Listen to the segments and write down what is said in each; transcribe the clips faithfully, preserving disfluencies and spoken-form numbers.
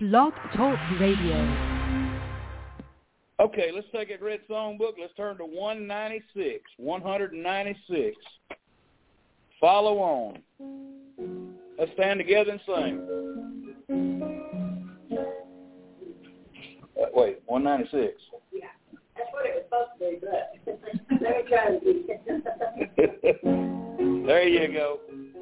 Blog Talk Radio. Okay, let's take a red songbook. Let's turn to one ninety-six. one ninety-six. Follow on. Let's stand together and sing. Uh, wait, one ninety-six. Yeah, that's what it was supposed to be, but let me try to be. There you go.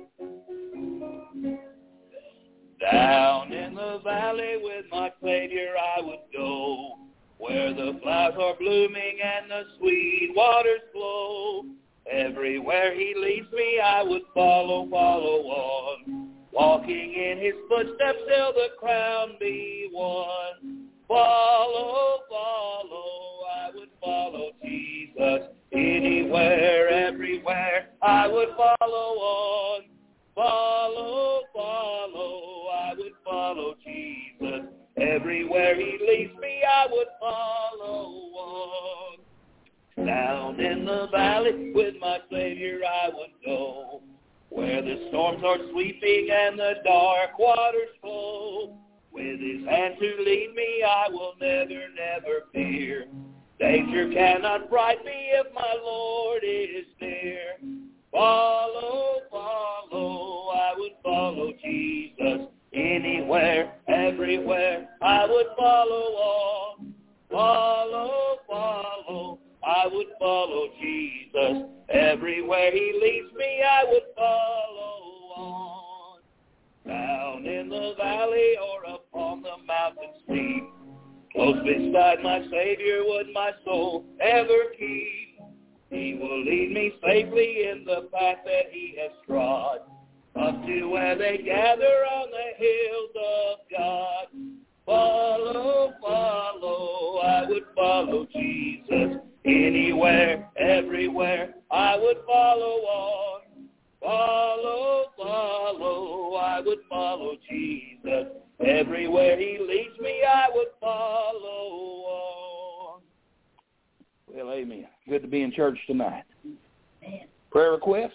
Down in the valley with my Savior I would go, where the flowers are blooming and the sweet waters flow. Everywhere he leads me I would follow, follow on, walking in his footsteps till the crown be won. Follow, follow, I would follow Jesus. Anywhere, everywhere, I would follow on. Follow, follow, I would follow Jesus. Everywhere he leads me, I would follow on. Down in the valley with my Savior I would go, where the storms are sweeping and the dark waters flow. With his hand to lead me, I will never, never fear. Danger cannot frighten me if my Lord is near. Follow, follow, I would follow Jesus. Anywhere, everywhere, I would follow on. Follow, follow, I would follow Jesus. Everywhere he leads me, I would follow on. Down in the valley or upon the mountain steep, close beside my Savior would my soul ever keep. He will lead me safely in the path that he has trod, up to where they gather on the hills of God. Follow, follow, I would follow Jesus. Anywhere, everywhere, I would follow on. Follow, follow, I would follow Jesus. Everywhere he leads me, I would follow on. Well, amen. Good to be in church tonight. Man. Prayer request?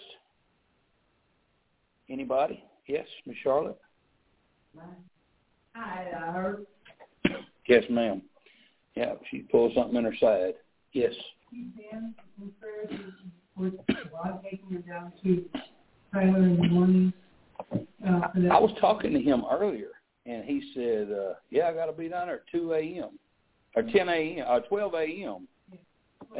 Anybody? Yes, Miss Charlotte? Hi, I heard. Yes, ma'am. Yeah, she pulled something in her side. Yes. Keep Dan in prayers with God taking her down to Tyler in the morning. Uh, for that. I was talking to him earlier, and he said, uh, yeah, I got to be down there at two a.m. or ten a.m. or twelve a.m. Uh,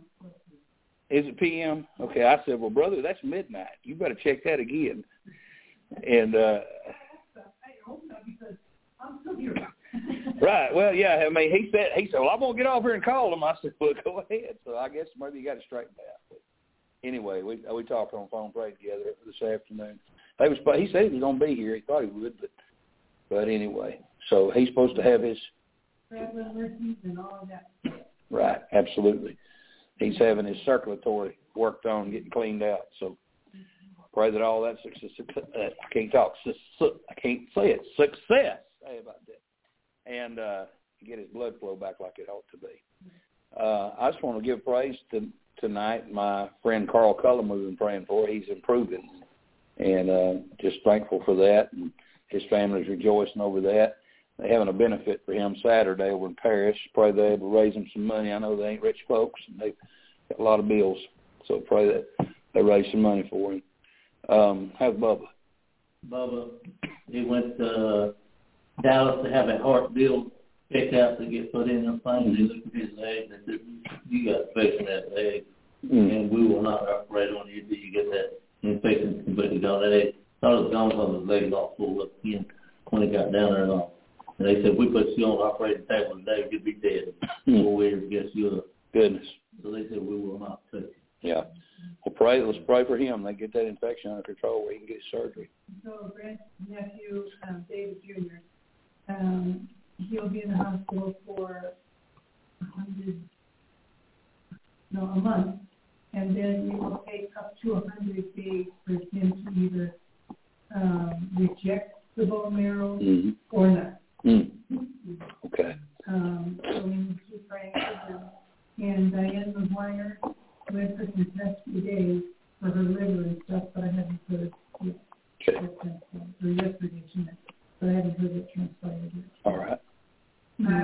is it p m? Okay, I said, well, brother, that's midnight. You better check that again. And uh, I hope not, because I'm still here. Right. Well, yeah. I mean, he said, he said, well, I'm gonna get off here and call him. I said, well, go ahead. So I guess maybe you got to straighten out. But anyway, we we talked on the phone, prayed together this afternoon. They was, he said he was gonna be here. He thought he would, but but anyway. So he's supposed to have his Traveling mercies and all of that. right. Absolutely. He's having his circulatory worked on, getting cleaned out. So pray that all that success. I can't talk. I can't say it. Success. Hey, about that. And uh, get his blood flow back like it ought to be. Uh, I just want to give praise to tonight. My friend Carl Cullum we've been praying for. He's improving, and uh, just thankful for that. And his family's rejoicing over that. They're having a benefit for him Saturday over in Paris. Pray they're able to raise him some money. I know they ain't rich folks, and they've got a lot of bills. So pray that they raise some money for him. Um, how's Bubba? Bubba, he went to uh, Dallas to have a heart deal checked out to get put in the thing. They looked at his leg and said, you got space in that leg, mm. and we will not operate on you until you get that infection completely gone. And they thought it was gone from his leg all full up again when he got down there and all. And they said, we put you on the operating table today, you'd be dead. Mm. Well, we guess you're goodness. So they said, we will not touch you. Yeah. Well, pray. Let's pray for him. They get that infection under control where he can get his surgery. So, grandnephew, um, David Junior, um, he'll be in the hospital for a hundred, no, a month, and then it will take up to a hundred days for him to either um, reject the bone marrow mm-hmm. or not. Mm. Okay. Um, so we need to pray for him. And Diane McGuire went for some tests today for her liver and stuff, but I haven't heard it yet. Okay. Or yesterday, she meant, but I haven't heard it transpired yet. All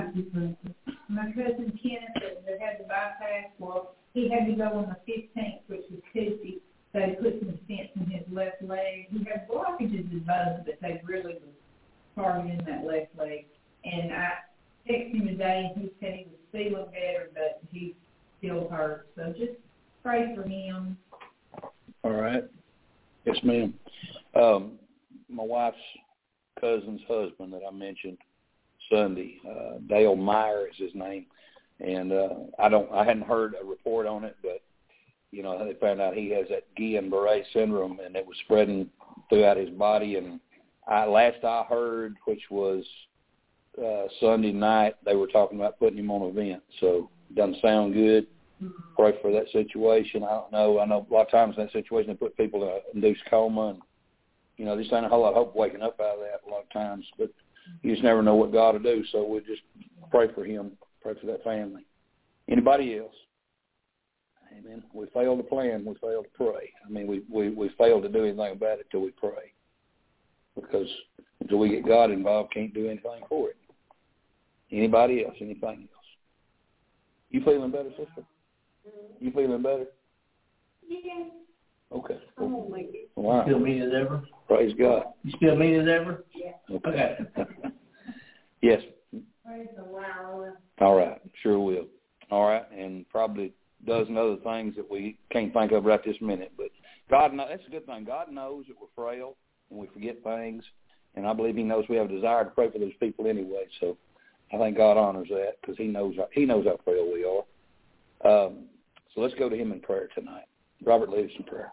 not different. My cousin Kenneth that had the bypass, well, he had to go on the fifteenth, which was Tuesday. They put some stents in his left leg. He had blockages in both, but they really was targeting that left leg. And I texted him today, and he said he was feeling better, but he still hurt. So just pray for him. All right. Yes, ma'am. Um, my wife's cousin's husband that I mentioned Sunday, uh, Dale Meyer is his name, and uh, I don't, I hadn't heard a report on it, but you know they found out he has that Guillain-Barré syndrome, and it was spreading throughout his body. And I, last I heard, which was uh, Sunday night, they were talking about putting him on a vent. So it doesn't sound good. Pray for that situation. I don't know. I know a lot of times in that situation they put people in an induced coma, and you know, just ain't a whole lot of hope waking up out of that a lot of times. But you just never know what God will do. So we'll just pray for him, pray for that family. Anybody else? Amen. We failed to plan. We failed to pray. I mean, we, we, we failed to do anything about it until we pray. Because until we get God involved, can't do anything for it. Anybody else? Anything else? You feeling better, sister? You feeling better? Yeah. Okay. I'm gonna make it. Wow. You still mean as ever? Praise God. You still mean as ever? Yeah. Okay. Yes. Praise the Lord. All right. Sure will. All right. And probably dozen other things that we can't think of right this minute. But God knows, that's a good thing. God knows that we're frail and we forget things. And I believe he knows we have a desire to pray for those people anyway. So I think God honors that because he knows, he knows how frail we are. Um, so let's go to him in prayer tonight. Robert, lead us in prayer.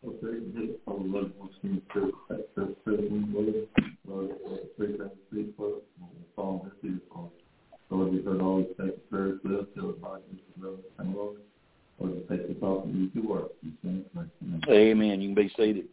Lord, we heard all these things prayers with us till the body is developed and Lord. Lord, we take this off and use your work. Amen. You can be seated.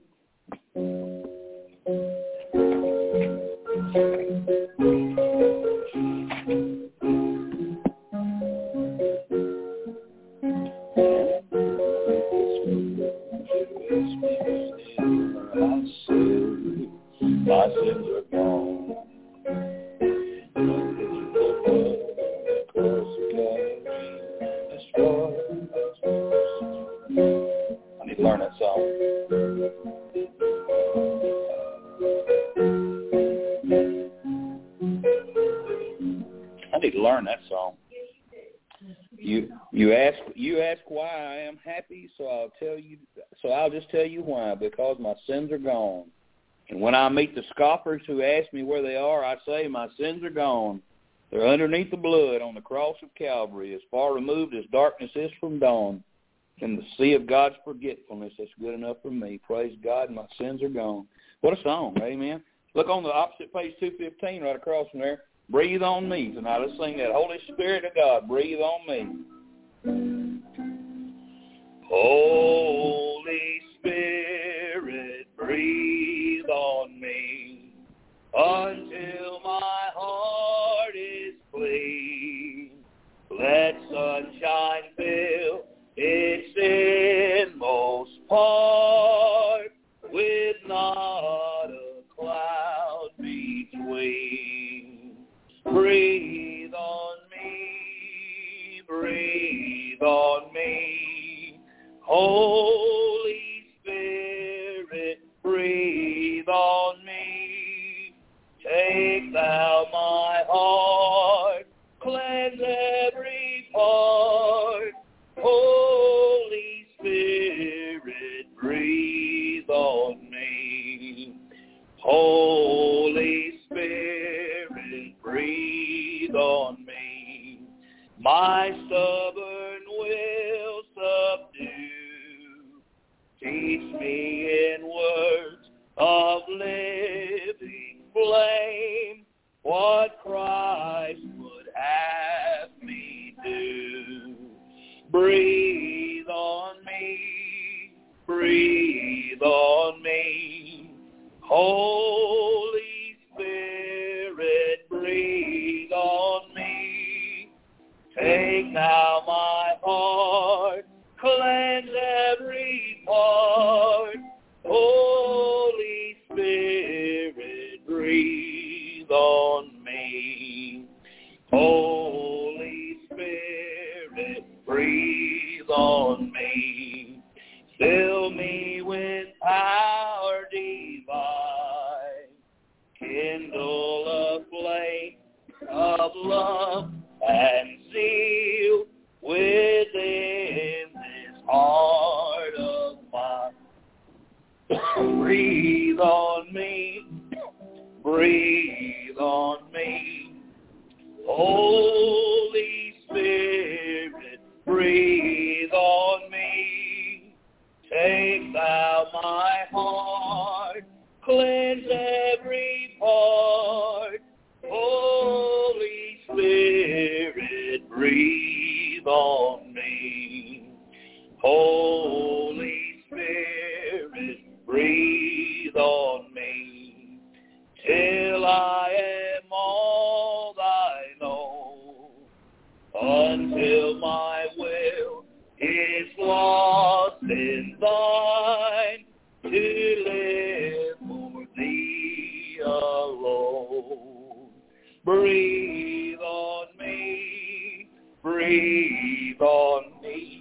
My sins are gone. I need to learn that song. I need to learn that song. You you ask you ask why I am happy, so I'll tell you. So I'll just tell you why. Because my sins are gone. And when I meet the scoffers who ask me where they are, I say, my sins are gone. They're underneath the blood on the cross of Calvary, as far removed as darkness is from dawn. In the sea of God's forgetfulness, that's good enough for me. Praise God, my sins are gone. What a song, amen. Look on the opposite page, two fifteen, right across from there. Breathe on me tonight. Let's sing that. Holy Spirit of God, breathe on me. Holy Spirit, breathe on me until my heart is clean. Let sunshine fill its inmost part with not a cloud between. Breathe on me, breathe on me. Holy Spirit, breathe on me. Take thou my heart, cleanse every part. Holy Spirit, breathe on me. Holy Spirit, breathe on me. My stubborn will subdue. Teach me in words of living flame what Christ would have me do. Breathe on me, breathe on me. Holy Spirit, breathe on me. Take now my heart, cleanse every part. Holy Spirit, breathe on me. Holy Spirit, breathe on me. Fill me with power divine. Kindle a flame of love and seal within this heart of mine. Breathe on me, breathe on me. Holy Spirit, breathe on me. Take thou my heart, cleanse every part. Holy Spirit, breathe on me. Holy Spirit, breathe on me. Till I am all thine own, until my will is lost in thine, to live for thee alone. Breathe on me, breathe on me.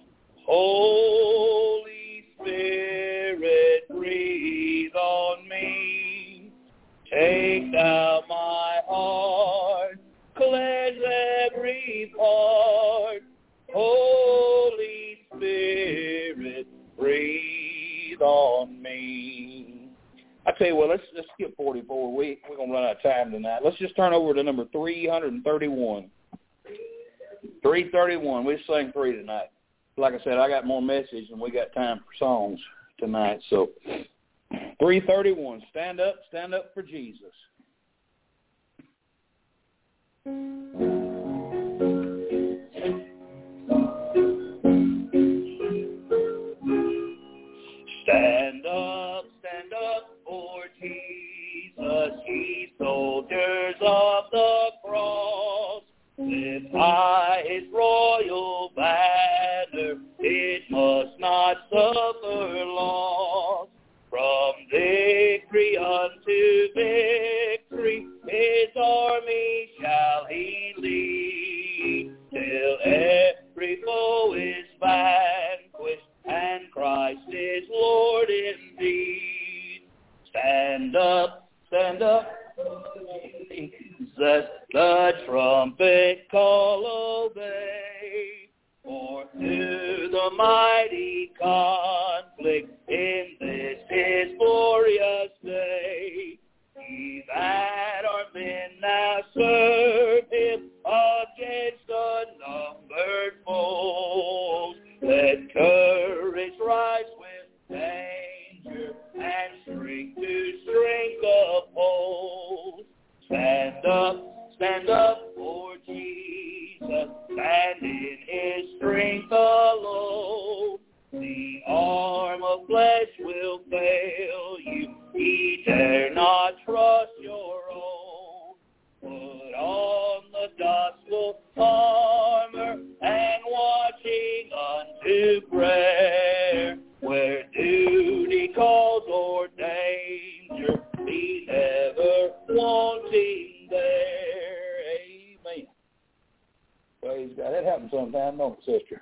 Holy Spirit, breathe on me. Take thou my heart, cleanse every part. Holy Spirit, breathe on me. I tell you what, let's let's skip forty-four. We we're gonna run out of time tonight. Let's just turn over to number three hundred thirty-one. Three thirty-one. We sang three tonight. Like I said, I got more message than we got time for songs tonight. So three thirty-one. Stand up, stand up for Jesus. Stand up, stand up for Jesus, ye soldiers of the cross. Lift high his royal banner, it must not suffer loss. From victory unto victory, his army shall he lead, till every foe is vanquished, and Christ is Lord indeed. Stand up, stand up, Jesus, the trumpet call obey, for to the mighty conflict in this his glorious day, ye that are men now serve him against unnumbered foes. Let courage rise with danger, and strength to strength oppose. Stand up, stand up for Jesus, stand in his strength alone. The arm of flesh will fail you, ye dare not trust your own. Put on the gospel armor, and watching unto prayer, where duty calls or danger, be never wanting there. Amen. Praise God. That happens sometimes, don't it, sister?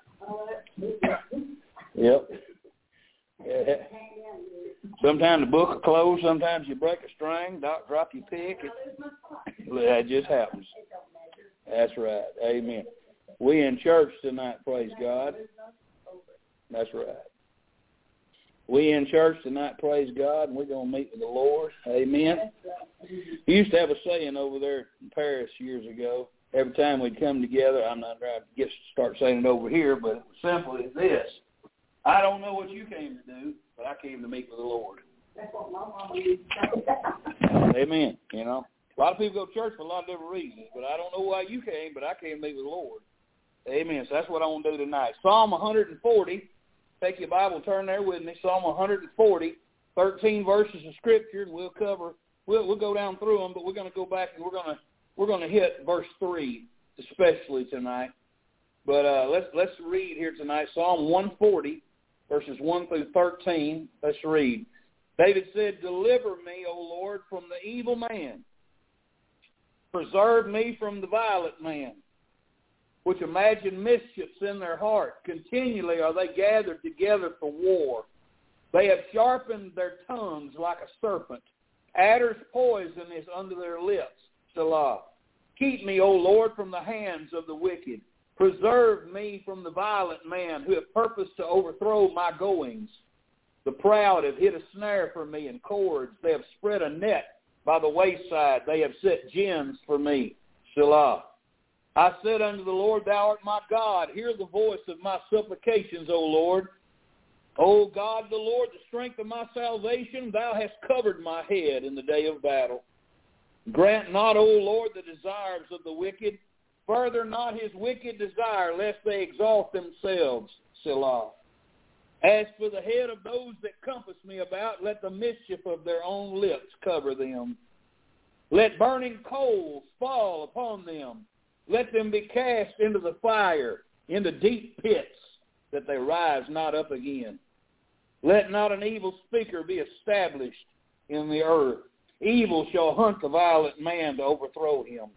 Yep. Yeah. Sometimes the book will close. Sometimes you break a string, drop, drop your pick. It, that just happens. That's right. Amen. We in church tonight, praise God. That's right. We in church tonight, praise God, and we're going to meet with the Lord. Amen. We used to have a saying over there in Paris years ago. Every time we'd come together, I'm not trying to get start saying it over here, but it was simply this. I don't know what you came to do, but I came to meet with the Lord. That's what my mama used to say. Amen. You know, a lot of people go to church for a lot of different reasons, but I don't know why you came, but I came to meet with the Lord. Amen. So that's what I want to do tonight. Psalm one forty. Take your Bible, turn there with me. Psalm one forty, thirteen verses of Scripture, and we'll cover. We'll we'll go down through them, but we're going to go back and we're going to we're going to hit verse three especially tonight. But uh, let's let's read here tonight. Psalm one forty, verses one through thirteen. Let's read. David said, "Deliver me, O Lord, from the evil man, Preserve me from the violent man, which imagine mischiefs in their heart. Continually are they gathered together for war. They have sharpened their tongues like a serpent. Adder's poison is under their lips. Selah. Keep me, O Lord, from the hands of the wicked. Preserve me from the violent man who have purposed to overthrow my goings. The proud have hid a snare for me and cords. They have spread a net by the wayside. They have set gins for me. Selah. I said unto the Lord, Thou art my God. Hear the voice of my supplications, O Lord. O God, the Lord, the strength of my salvation, Thou hast covered my head in the day of battle. Grant not, O Lord, the desires of the wicked. Further not his wicked desire, lest they exalt themselves. Selah. As for the head of those that compass me about, let the mischief of their own lips cover them. Let burning coals fall upon them. Let them be cast into the fire, into deep pits, that they rise not up again. Let not an evil speaker be established in the earth. Evil shall hunt the violent man to overthrow him.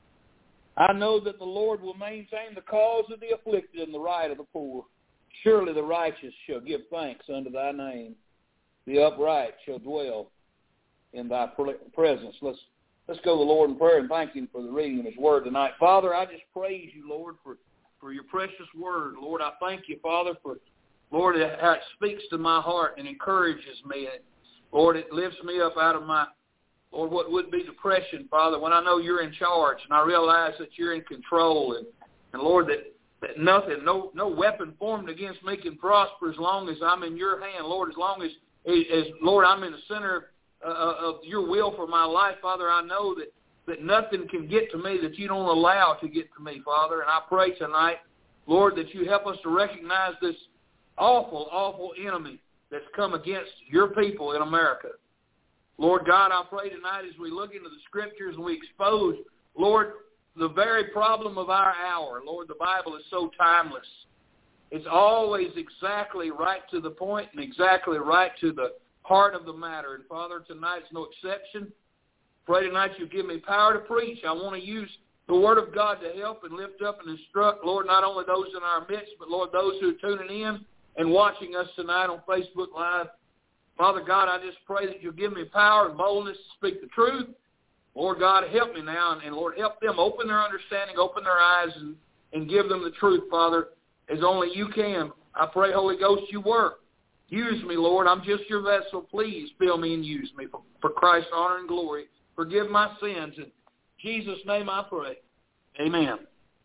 I know that the Lord will maintain the cause of the afflicted and the right of the poor. Surely the righteous shall give thanks unto thy name. The upright shall dwell in thy presence. Let's let's go to the Lord in prayer and thank him for the reading of his word tonight. Father, I just praise you, Lord, for, for your precious word. Lord, I thank you, Father, for, Lord, how it speaks to my heart and encourages me. And Lord, it lifts me up out of my, Lord, what would be depression, Father, when I know you're in charge and I realize that you're in control. And, and Lord, that, that nothing, no no weapon formed against me can prosper as long as I'm in your hand. Lord, as long as, as Lord, I'm in the center uh, of your will for my life, Father, I know that, that nothing can get to me that you don't allow to get to me, Father. And I pray tonight, Lord, that you help us to recognize this awful, awful enemy that's come against your people in America. Lord God, I pray tonight as we look into the Scriptures and we expose, Lord, the very problem of our hour. Lord, the Bible is so timeless. It's always exactly right to the point and exactly right to the heart of the matter. And Father, tonight's no exception. Pray tonight you give me power to preach. I want to use the Word of God to help and lift up and instruct, Lord, not only those in our midst, but, Lord, those who are tuning in and watching us tonight on Facebook Live. Father God, I just pray that you'll give me power and boldness to speak the truth. Lord God, help me now, and, and Lord, help them open their understanding, open their eyes, and, and give them the truth, Father, as only you can. I pray, Holy Ghost, you work. Use me, Lord. I'm just your vessel. Please fill me and use me for, for Christ's honor and glory. Forgive my sins. In Jesus' name I pray. Amen.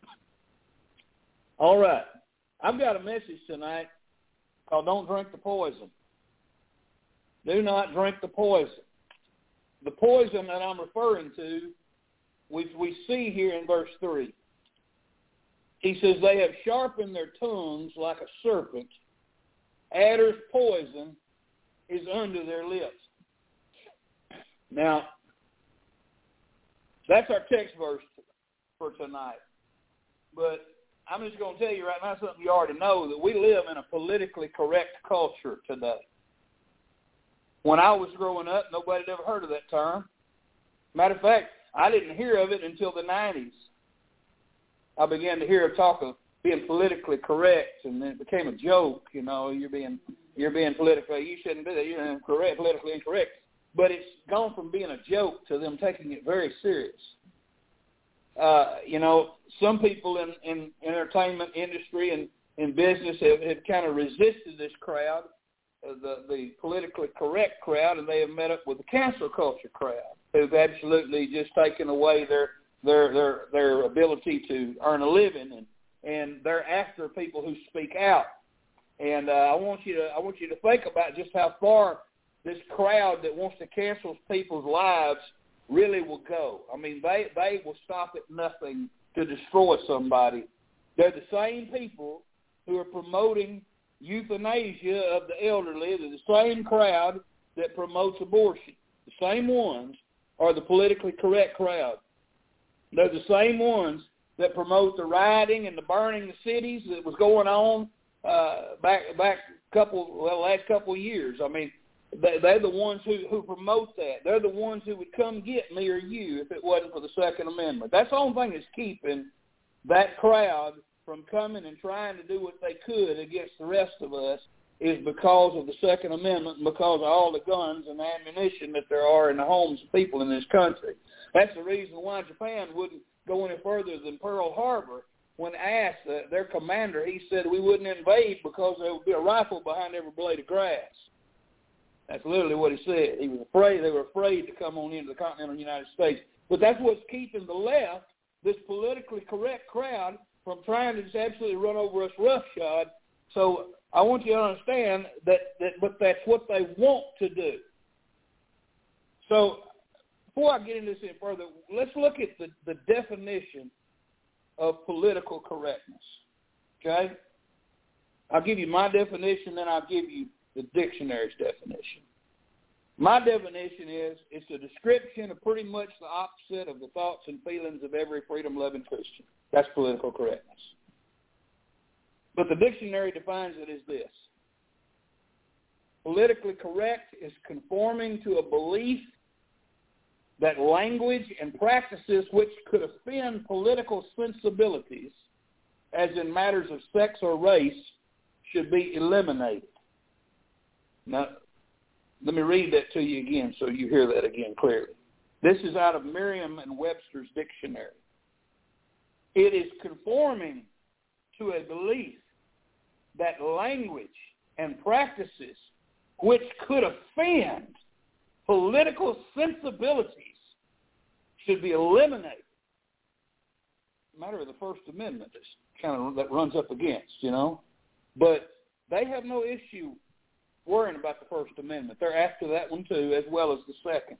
All right. I've got a message tonight called Don't Drink the Poison. Do not drink the poison. The poison that I'm referring to, we, we see here in verse three. He says, they have sharpened their tongues like a serpent. Adder's poison is under their lips. Now, that's our text verse for tonight. But I'm just going to tell you right now something you already know, that we live in a politically correct culture today. When I was growing up, nobody had ever heard of that term. Matter of fact, I didn't hear of it until the nineties. I began to hear talk of being politically correct, and then it became a joke. You know, you're being you're being politically, you shouldn't do that. You're incorrect, politically incorrect. But it's gone from being a joke to them taking it very serious. Uh, you know, some people in, in entertainment industry and in business have, have kind of resisted this crowd. The, the politically correct crowd, and they have met up with the cancel culture crowd, who've absolutely just taken away their their their, their ability to earn a living, and, and they're after people who speak out. And uh, I want you to I want you to think about just how far this crowd that wants to cancel people's lives really will go. I mean, they they will stop at nothing to destroy somebody. They're the same people who are promoting euthanasia of the elderly. They're the same crowd that promotes abortion. The same ones are the politically correct crowd. They're the same ones that promote the rioting and the burning of cities that was going on uh, back back couple well last couple of years. I mean, they, they're the ones who, who promote that. They're the ones who would come get me or you if it wasn't for the Second Amendment. That's the only thing that's keeping that crowd from coming and trying to do what they could against the rest of us is because of the Second Amendment and because of all the guns and ammunition that there are in the homes of people in this country. That's the reason why Japan wouldn't go any further than Pearl Harbor. When asked, uh, their commander, he said we wouldn't invade because there would be a rifle behind every blade of grass. That's literally what he said. He was afraid, they were afraid to come on into the continental United States. But that's what's keeping the left, this politically correct crowd, from trying to just absolutely run over us roughshod. So I want you to understand that, that but that's what they want to do. So before I get into this any further, let's look at the, the definition of political correctness, okay? I'll give you my definition, then I'll give you the dictionary's definition. My definition is it's a description of pretty much the opposite of the thoughts and feelings of every freedom-loving Christian. That's political correctness. But the dictionary defines it as this. Politically correct is conforming to a belief that language and practices which could offend political sensibilities, as in matters of sex or race, should be eliminated. Now, let me read that to you again so you hear that again clearly. This is out of Merriam and Webster's dictionary. It is conforming to a belief that language and practices which could offend political sensibilities should be eliminated. A matter of the First Amendment that's kind of that runs up against, you know. But they have no issue worrying about the First Amendment. They're after that one too, as well as the second.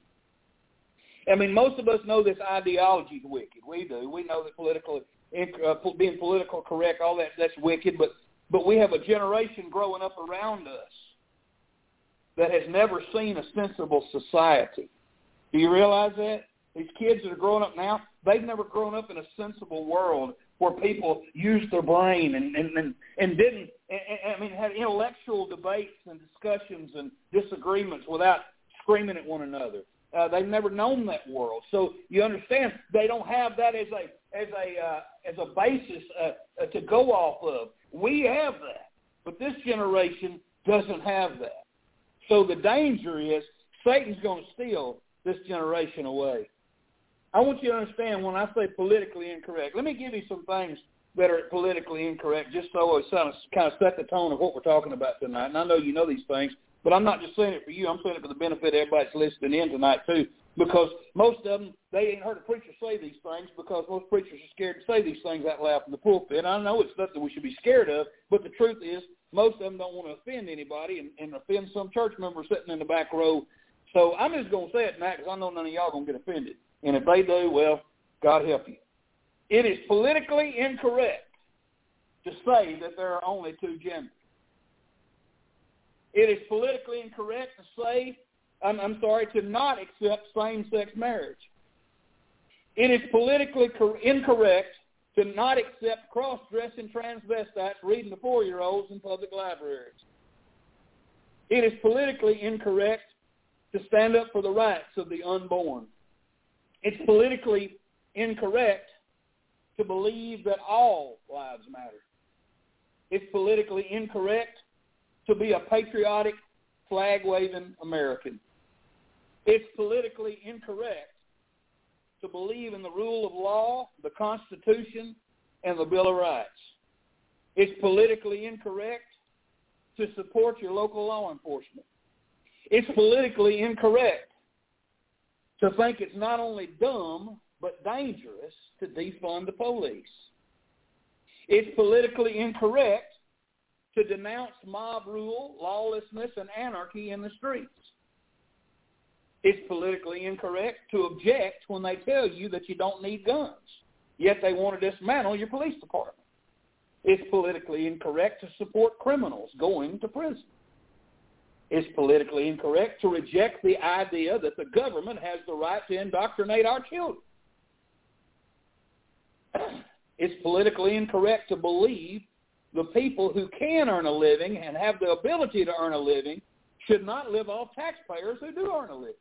I mean, most of us know this ideology is wicked. We do. We know that political, uh, being political correct, all that, that's wicked. But but we have a generation growing up around us that has never seen a sensible society. Do you realize that? These kids that are growing up now, they've never grown up in a sensible world where people used their brain and, and, and, and didn't, I mean, had intellectual debates and discussions and disagreements without screaming at one another. Uh, they've never known that world. So you understand they don't have that as a as a uh, as a basis uh, uh, to go off of. We have that, but this generation doesn't have that. So the danger is Satan's going to steal this generation away. I want you to understand when I say politically incorrect, let me give you some things that are politically incorrect just so it kind of, kind of set the tone of what we're talking about tonight. And I know you know these things, but I'm not just saying it for you. I'm saying it for the benefit of everybody that's listening in tonight too, because most of them, they ain't heard a preacher say these things because most preachers are scared to say these things out loud from the pulpit. I know it's nothing we should be scared of, but the truth is most of them don't want to offend anybody and, and offend some church member sitting in the back row. So I'm just going to say it tonight because I know none of y'all are going to get offended. And if they do, well, God help you. It is politically incorrect to say that there are only two genders. It is politically incorrect to say, I'm, I'm sorry, to not accept same-sex marriage. It is politically cor- incorrect to not accept cross-dressing transvestites reading to four-year-olds in public libraries. It is politically incorrect to stand up for the rights of the unborn. It's politically incorrect to believe that all lives matter. It's politically incorrect to be a patriotic, flag-waving American. It's politically incorrect to believe in the rule of law, the Constitution, and the Bill of Rights. It's politically incorrect to support your local law enforcement. It's politically incorrect to think it's not only dumb, but dangerous to defund the police. It's politically incorrect to denounce mob rule, lawlessness, and anarchy in the streets. It's politically incorrect to object when they tell you that you don't need guns, yet they want to dismantle your police department. It's politically incorrect to support criminals going to prison. It's politically incorrect to reject the idea that the government has the right to indoctrinate our children. It's politically incorrect to believe the people who can earn a living and have the ability to earn a living should not live off taxpayers who do earn a living.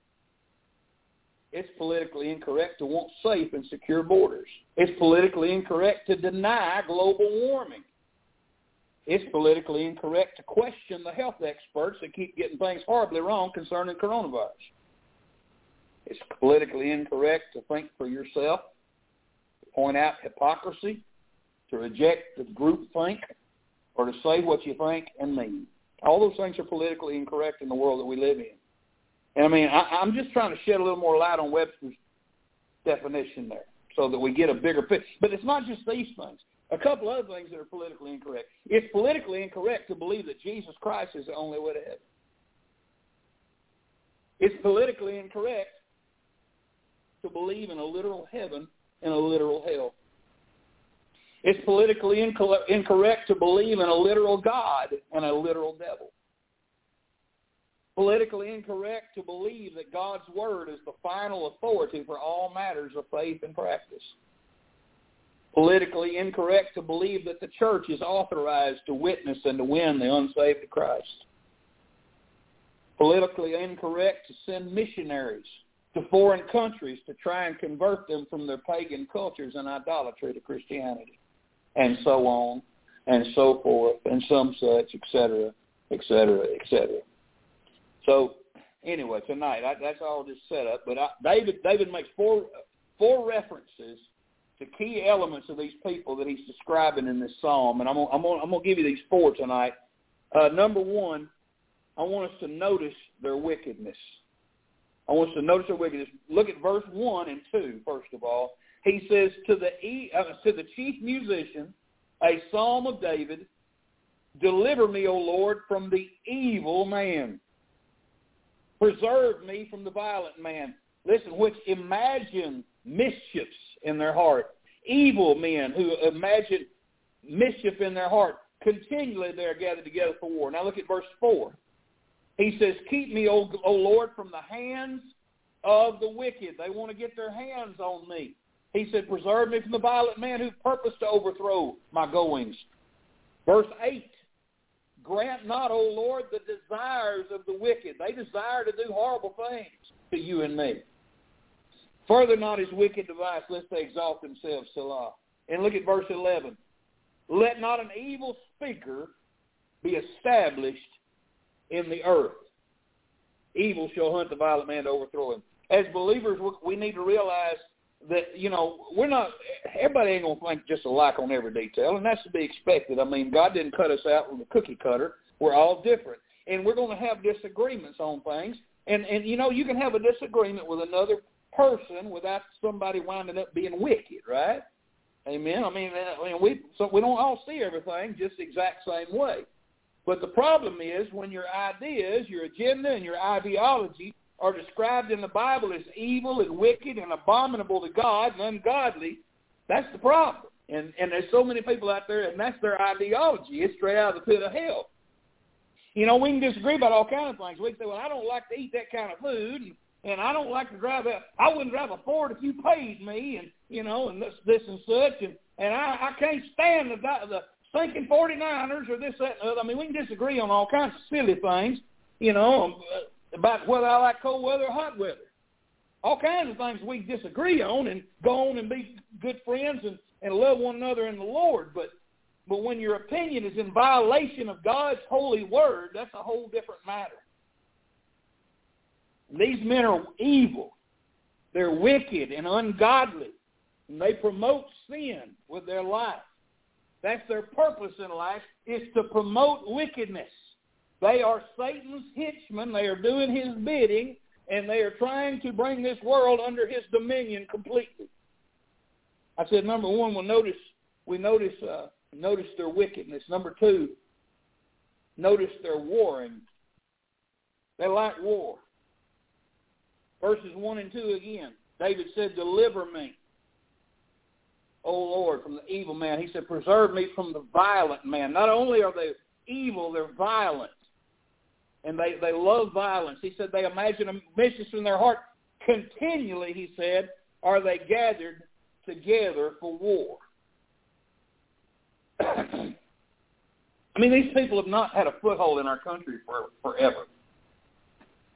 It's politically incorrect to want safe and secure borders. It's politically incorrect to deny global warming. It's politically incorrect to question the health experts that keep getting things horribly wrong concerning coronavirus. It's politically incorrect to think for yourself, to point out hypocrisy, to reject the groupthink, or to say what you think and mean. All those things are politically incorrect in the world that we live in. And I mean, I, I'm just trying to shed a little more light on Webster's definition there so that we get a bigger picture. But it's not just these things. A couple other things that are politically incorrect. It's politically incorrect to believe that Jesus Christ is the only way to heaven. It's politically incorrect to believe in a literal heaven and a literal hell. It's politically inco- incorrect to believe in a literal God and a literal devil. Politically incorrect to believe that God's Word is the final authority for all matters of faith and practice. Politically incorrect to believe that the church is authorized to witness and to win the unsaved to Christ. Politically incorrect to send missionaries to foreign countries to try and convert them from their pagan cultures and idolatry to Christianity, and so on, and so forth, and some such, et cetera, et cetera, et cetera. So, anyway, tonight, I, that's all just set up. But I, David David makes four four references to key elements of these people that he's describing in this psalm, and I'm gonna, I'm gonna, I'm gonna give you these four tonight. Uh, number one, I want us to notice their wickedness. I want us to notice their wickedness. Look at verse one and two, first of all. He says, to the uh, to the chief musician, a psalm of David, deliver me, O Lord, from the evil man. Preserve me from the violent man. Listen, which imagine mischiefs in their heart. Evil men who imagine mischief in their heart. Continually they are gathered together for war. Now look at verse four. He says, keep me, O, o Lord, from the hands of the wicked. They want to get their hands on me. He said, preserve me from the violent man who purpose to overthrow my goings. Verse eight. Grant not, O Lord, the desires of the wicked. They desire to do horrible things to you and me. Further not his wicked device, lest they exalt themselves, Selah. And look at verse eleven. Let not an evil speaker be established in the earth. Evil shall hunt the violent man to overthrow him. As believers, we need to realize that, you know, we're not, everybody ain't going to think just alike on every detail, and that's to be expected. I mean, God didn't cut us out with a cookie cutter. We're all different. And we're going to have disagreements on things. And, and you know, you can have a disagreement with another person without somebody winding up being wicked, right? Amen? I mean, I mean we, so we don't all see everything just the exact same way. But the problem is when your ideas, your agenda, and your ideology are described in the Bible as evil and wicked and abominable to God and ungodly, that's the problem. And and there's so many people out there, and that's their ideology. It's straight out of the pit of hell. You know, we can disagree about all kinds of things. We can say, well, I don't like to eat that kind of food, and, and I don't like to drive a, I wouldn't drive a Ford if you paid me, and, you know, and this, this and such, and, and I, I can't stand the, the stinking forty-niners or this, that, and other. I mean, we can disagree on all kinds of silly things, you know, about whether I like cold weather or hot weather. All kinds of things we disagree on and go on and be good friends and, and love one another in the Lord. But but when your opinion is in violation of God's holy word, that's a whole different matter. These men are evil. They're wicked and ungodly. And they promote sin with their life. That's their purpose in life, is to promote wickedness. They are Satan's henchmen. They are doing his bidding, and they are trying to bring this world under his dominion completely. I said, number one, we'll notice, we notice, uh, notice their wickedness. Number two, notice their warring. They like war. Verses one and two again. David said, deliver me, O Lord, from the evil man. He said, preserve me from the violent man. Not only are they evil, they're violent. And they, they love violence. He said they imagine a mischief in their heart. Continually, he said, are they gathered together for war. I mean, these people have not had a foothold in our country for forever.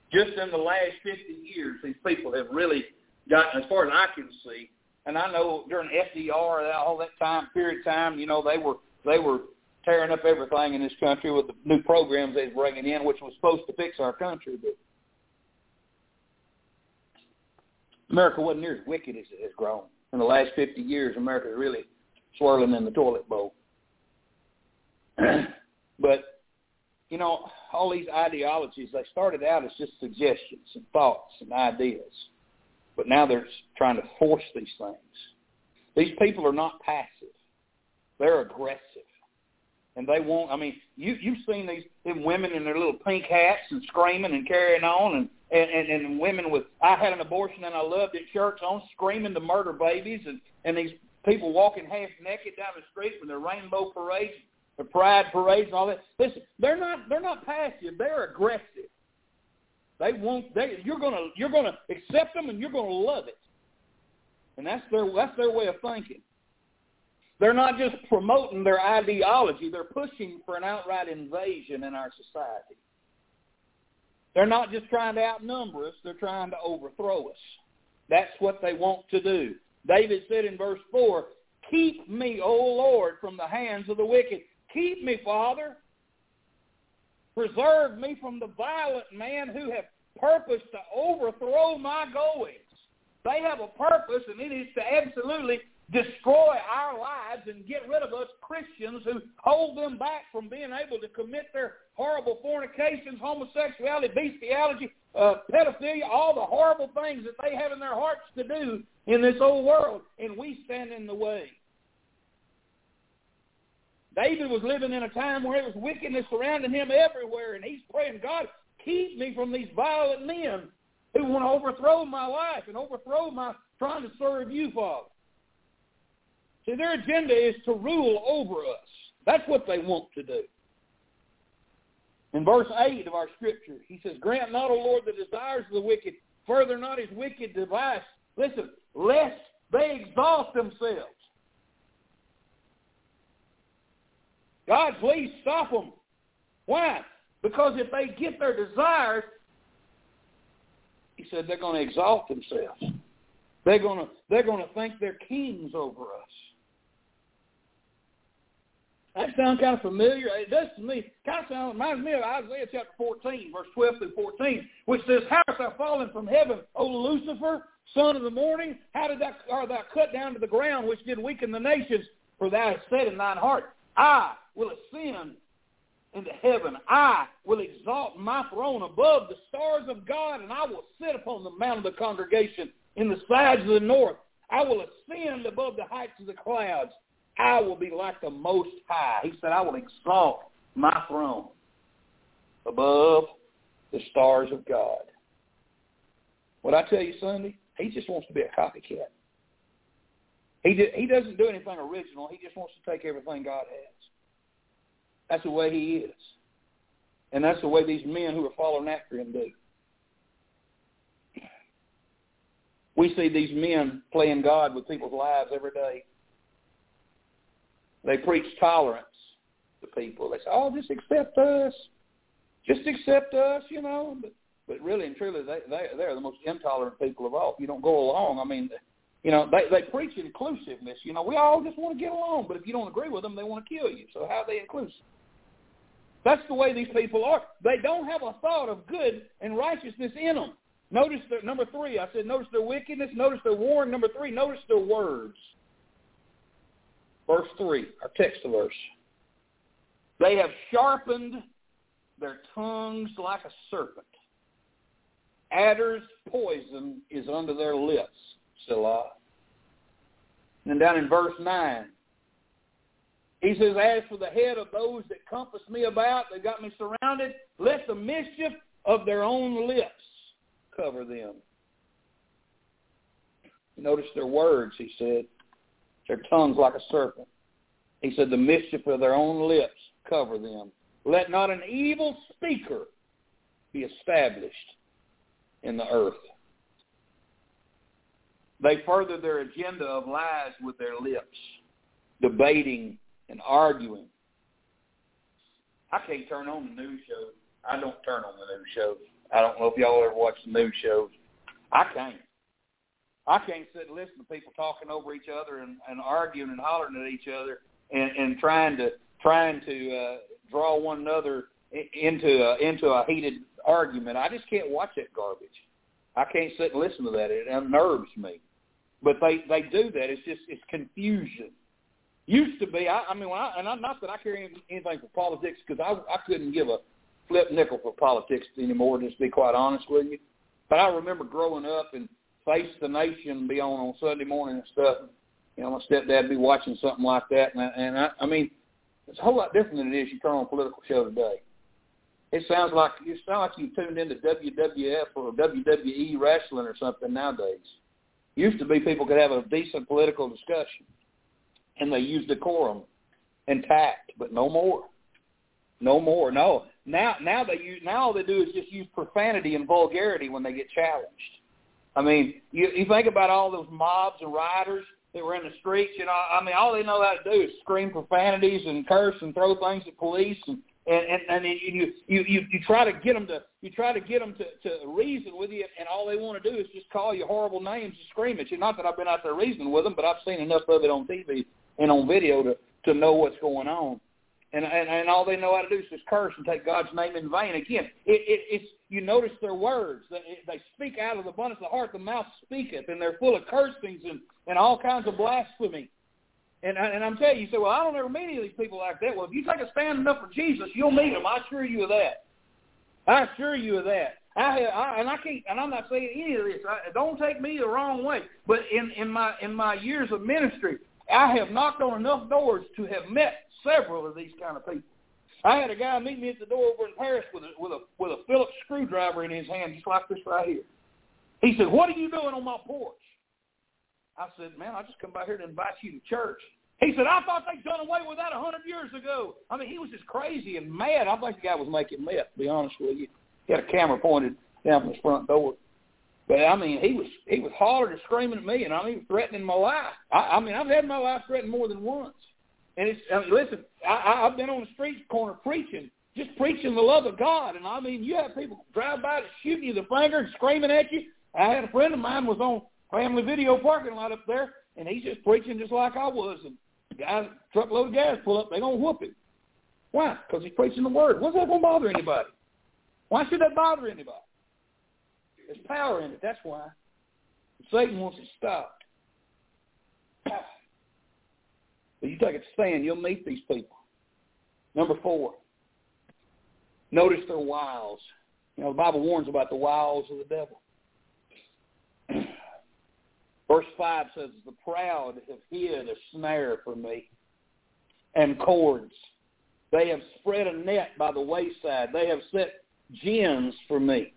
just in the last fifty years, these people have really gotten, as far as I can see, and I know during F D R, all that time, period of time, you know, they were they were tearing up everything in this country with the new programs they were bringing in, which was supposed to fix our country. But America wasn't near as wicked as it has grown. In the last fifty years, America is really swirling in the toilet bowl. But, you know, all these ideologies, they started out as just suggestions and thoughts and ideas. But now they're trying to force these things. These people are not passive. They're aggressive. And they won't, I mean, you, you've seen these them women in their little pink hats and screaming and carrying on, and, and, and, and women with, I had an abortion and I loved it shirts on, screaming to murder babies, and, and these people walking half naked down the street with their rainbow parades, their pride parades and all that. Listen, they're not they're not passive, they're aggressive. They won't they you're gonna you're gonna accept them and you're gonna love it. And that's their that's their way of thinking. They're not just promoting their ideology, they're pushing for an outright invasion in our society. They're not just trying to outnumber us, they're trying to overthrow us. That's what they want to do. David said in verse four, keep me, O Lord, from the hands of the wicked. Keep me, Father. Preserve me from the violent man who have purposed to overthrow my goings. They have a purpose, and it is to absolutely destroy our lives and get rid of us Christians who hold them back from being able to commit their horrible fornications, homosexuality, bestiality, uh, pedophilia, all the horrible things that they have in their hearts to do in this old world, and we stand in the way. David was living in a time where there was wickedness surrounding him everywhere, and he's praying, God, keep me from these violent men who want to overthrow my life and overthrow my trying to serve you, Father. See, their agenda is to rule over us. That's what they want to do. In verse eight of our scripture, he says, grant not, O Lord, the desires of the wicked, further not his wicked device. Listen, lest they exalt themselves. God, please stop them. Why? Because if they get their desires, he said they're going to exalt themselves. They're going to, they're going to think they're kings over us. That sounds kind of familiar. It does to me. Kind of sounds, reminds me of Isaiah chapter fourteen, verse twelve through fourteen, which says, how art thou fallen from heaven, O Lucifer, son of the morning? How did thou, art thou cut down to the ground, which did weaken the nations? For thou hast said in thine heart, I will ascend into heaven. I will exalt my throne above the stars of God, and I will sit upon the mount of the congregation in the sides of the north. I will ascend above the heights of the clouds. I will be like the Most High. He said, I will exalt my throne above the stars of God. What I tell you Sunday, he just wants to be a copycat. He, do, he doesn't do anything original. He just wants to take everything God has. That's the way he is. And that's the way these men who are following after him do. We see these men playing God with people's lives every day. They preach tolerance to people. They say, oh, just accept us. Just accept us, you know. But, but really and truly, they, they, they're the most intolerant people of all. You don't go along. I mean, you know, they, they preach inclusiveness. You know, we all just want to get along. But if you don't agree with them, they want to kill you. So how are they inclusive? That's the way these people are. They don't have a thought of good and righteousness in them. Notice their, number three, I said notice their wickedness, notice their warning. Number three, notice their words. Verse three, our text verse. They have sharpened their tongues like a serpent. Adder's poison is under their lips, Selah. And then down in verse nine, he says, as for the head of those that compass me about, they got me surrounded, let the mischief of their own lips cover them. Notice their words, he said. Their tongues like a serpent. He said, the mischief of their own lips cover them. Let not an evil speaker be established in the earth. They further their agenda of lies with their lips, debating and arguing. I can't turn on the news shows. I don't turn on the news shows. I don't know if y'all ever watch the news shows. I can't. I can't sit and listen to people talking over each other and, and arguing and hollering at each other and, and trying to trying to uh, draw one another into a, into a heated argument. I just can't watch that garbage. I can't sit and listen to that. It unnerves me. But they, they do that. It's just it's confusion. Used to be, I, I mean, when I, and I'm not that I care anything for politics because I, I couldn't give a flip nickel for politics anymore, just to be quite honest with you. But I remember growing up and Face the Nation be on on Sunday morning and stuff. You know, my stepdad would be watching something like that. And, I, and I, I mean, it's a whole lot different than it is you turn on a political show today. It sounds like you sound like you tuned into W W F or W W E wrestling or something nowadays. Used to be people could have a decent political discussion, and they used decorum and tact, but no more. No more. No. Now, now they use. Now all they do is just use profanity and vulgarity when they get challenged. I mean, you, you think about all those mobs and rioters that were in the streets. You know, I mean, all they know how to do is scream profanities and curse and throw things at police, and and and, and you, you you you try to get them to you try to get them to, to reason with you, and all they want to do is just call you horrible names and scream at you. Not that I've been out there reasoning with them, but I've seen enough of it on T V and on video to to know what's going on. And, and and all they know how to do is just curse and take God's name in vain. Again, it, it, it's you notice their words. They, they speak out of the abundance of the heart, the mouth speaketh, and they're full of cursings and, and all kinds of blasphemy. And, and I'm telling you, you say, well, I don't ever meet any of these people like that. Well, if you take a stand enough for Jesus, you'll meet them. I assure you of that. I assure you of that. I, I and I can't, and I'm not saying any of this. I, don't take me the wrong way. But in, in my in my years of ministry, I have knocked on enough doors to have met several of these kind of people. I had a guy meet me at the door over in Paris with a with a with a Phillips screwdriver in his hand, just like this right here. He said, "What are you doing on my porch?" I said, "Man, I just come by here to invite you to church." He said, "I thought they'd done away with that a hundred years ago." I mean, he was just crazy and mad. I think the guy was making meth, to be honest with you. He had a camera pointed down from his front door. But, I mean, he was he was hollering and screaming at me, and I mean, threatening my life. I, I mean, I've had my life threatened more than once. And it's, I mean, listen, I, I've been on the street corner preaching, just preaching the love of God. And, I mean, you have people drive by to shooting you the finger and screaming at you. I had a friend of mine was on Family Video parking lot up there, and he's just preaching just like I was. And the guys, truckload of gas pull up, they're going to whoop him. Why? Because he's preaching the word. What's that going to bother anybody? Why should that bother anybody? There's power in it. That's why. Satan wants it stopped. But you take a stand, you'll meet these people. Number four, notice their wiles. You know, the Bible warns about the wiles of the devil. Verse five says, "The proud have hid a snare for me, and cords. They have spread a net by the wayside. They have set gins for me."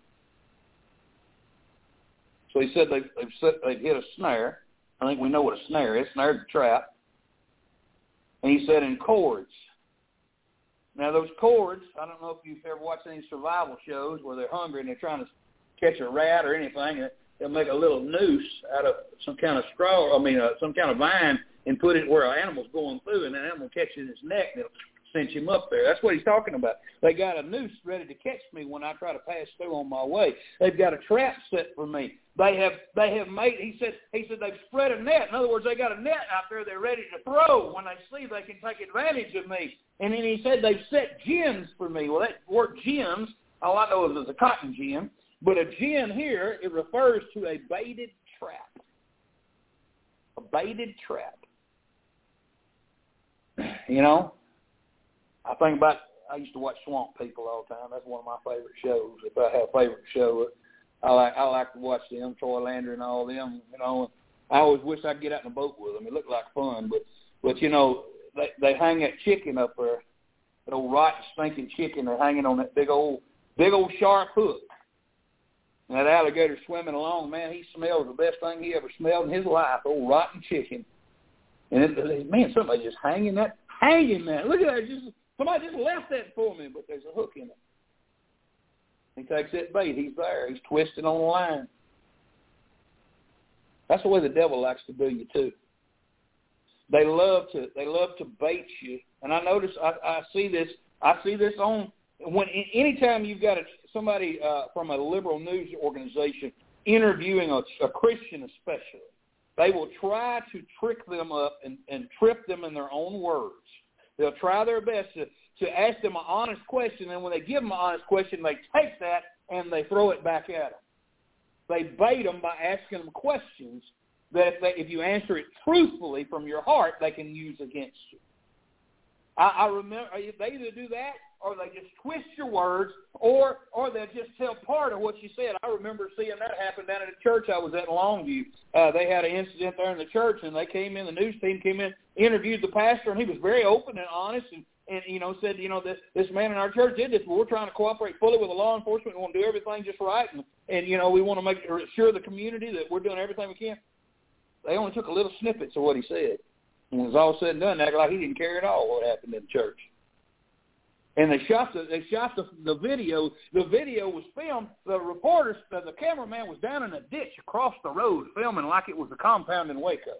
So he said they've, they've, set, they've hit a snare. I think we know what a snare is. Snare's a trap. And he said, in cords. Now, those cords, I don't know if you've ever watched any survival shows where they're hungry and they're trying to catch a rat or anything, and they'll make a little noose out of some kind of straw, I mean, uh, some kind of vine, and put it where an animal's going through, and that animal catches in his neck, and it'll cinch him up there. That's what he's talking about. They got a noose ready to catch me when I try to pass through on my way. They've got a trap set for me. They have they have made, he said, he said they've spread a net. In other words, they got a net out there they're ready to throw when they see they can take advantage of me. And then he said they've set gins for me. Well, that word gins, all I know is it's a cotton gin. But a gin here, it refers to a baited trap. A baited trap. You know, I think about, I used to watch Swamp People all the time. That's one of my favorite shows. If I have a favorite show, I like I like to watch them, Troy Lander and all them. You know, I always wish I could get out in a boat with them. It looked like fun, but but you know, they they hang that chicken up there, that old rotten stinking chicken. They're hanging on that big old big old sharp hook. And that alligator swimming along, man, he smells the best thing he ever smelled in his life. Old rotten chicken. And it, it, man, somebody just hanging that, hanging that. Look at that, just. Somebody just left that for me, but there's a hook in it. He takes that bait. He's there. He's twisting on the line. That's the way the devil likes to do you too. They love to. They love to bait you. And I notice. I, I see this. I see this on when anytime you've got a, somebody uh, from a liberal news organization interviewing a, a Christian especially, they will try to trick them up and, and trip them in their own words. They'll try their best to, to ask them an honest question, and when they give them an honest question, they take that and they throw it back at them. They bait them by asking them questions that if, they, if you answer it truthfully from your heart, they can use against you. I, I remember they either do that or they just twist your words, or or they just tell part of what you said. I remember seeing that happen down at a church I was at in Longview. Uh, they had an incident there in the church, and they came in, the news team came in, interviewed the pastor, and he was very open and honest, and, and you know, said, you know, this, this man in our church did this, but we're trying to cooperate fully with the law enforcement. We want to do everything just right, and, and you know, we want to make sure the community that we're doing everything we can. They only took a little snippets of what he said. And when it was all said and done, they acted like he didn't care at all what happened in the church. And they shot the they shot the, the video. The video was filmed. The reporters, the, the cameraman was down in a ditch across the road filming like it was a compound in Waco.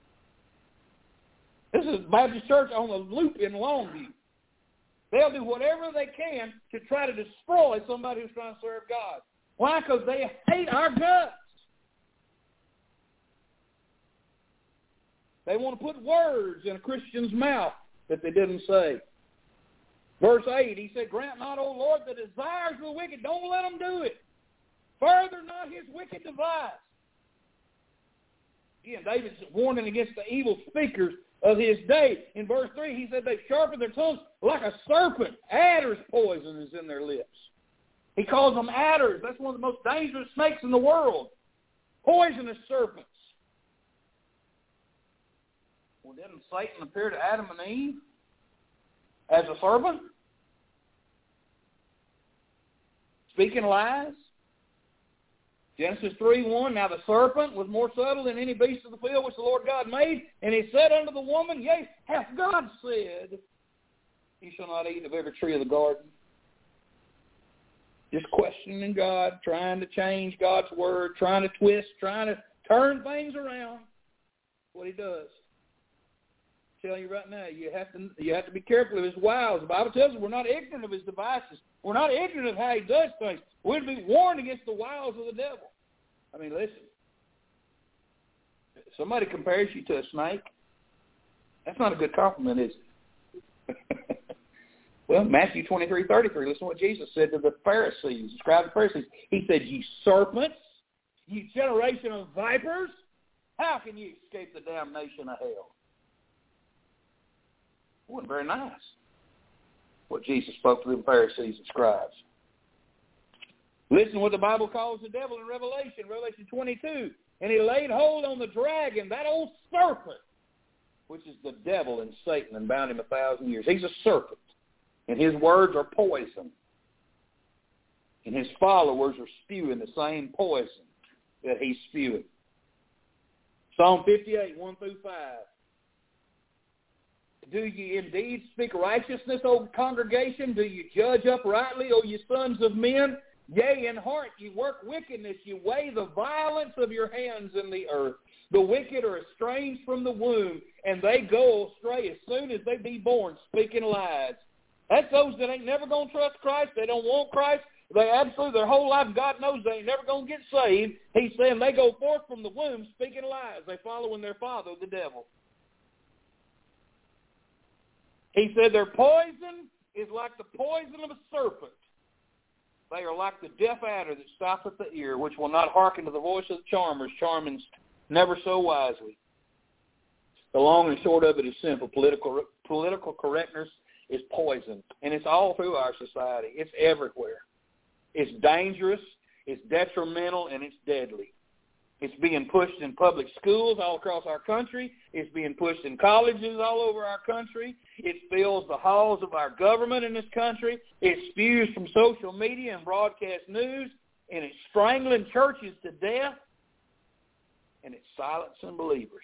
This is Baptist Church on the loop in Longview. They'll do whatever they can to try to destroy somebody who's trying to serve God. Why? Because they hate our guts. They want to put words in a Christian's mouth that they didn't say. Verse eight, he said, grant not, O Lord, the desires of the wicked. Don't let them do it. Further not his wicked device. Again, David's warning against the evil speakers of his day. In verse three, he said they sharpen their tongues like a serpent. Adder's poison is in their lips. He calls them adders. That's one of the most dangerous snakes in the world. Poisonous serpents. Well, didn't Satan appear to Adam and Eve as a serpent? Speaking lies? Genesis three one, now the serpent was more subtle than any beast of the field which the Lord God made, and he said unto the woman, yea, hath God said, ye shall not eat of every tree of the garden? Just questioning God, trying to change God's word, trying to twist, trying to turn things around. What he does. I'm telling you right now, you have to you have to be careful of his wiles. The Bible tells us we're not ignorant of his devices. We're not ignorant of how he does things. We're to be warned against the wiles of the devil. I mean, listen. If somebody compares you to a snake, that's not a good compliment, is it? Well, Matthew twenty-three thirty-three, listen to what Jesus said to the Pharisees, described the Pharisees. He said, ye serpents, ye generation of vipers, how can ye escape the damnation of hell? It wasn't very nice what Jesus spoke to the Pharisees and scribes. Listen to what the Bible calls the devil in Revelation, Revelation twenty-two. And he laid hold on the dragon, that old serpent, which is the devil and Satan, and bound him a thousand years. He's a serpent, and his words are poison. And his followers are spewing the same poison that he's spewing. Psalm fifty-eight, one through five. Do ye indeed speak righteousness, O congregation? Do you judge uprightly, O ye sons of men? Yea, in heart ye work wickedness. Ye weigh the violence of your hands in the earth. The wicked are estranged from the womb, and they go astray as soon as they be born, speaking lies. That's those that ain't never going to trust Christ. They don't want Christ. They absolutely, their whole life, God knows they ain't never going to get saved. He's saying they go forth from the womb speaking lies. They following their father, the devil. He said their poison is like the poison of a serpent. They are like the deaf adder that stops at the ear, which will not hearken to the voice of the charmers, charming never so wisely. The long and short of it is simple. Political political correctness is poison, and it's all through our society. It's everywhere. It's dangerous, it's detrimental, and it's deadly. It's being pushed in public schools all across our country. It's being pushed in colleges all over our country. It fills the halls of our government in this country. It spews from social media and broadcast news, and it's strangling churches to death, and it's silencing believers.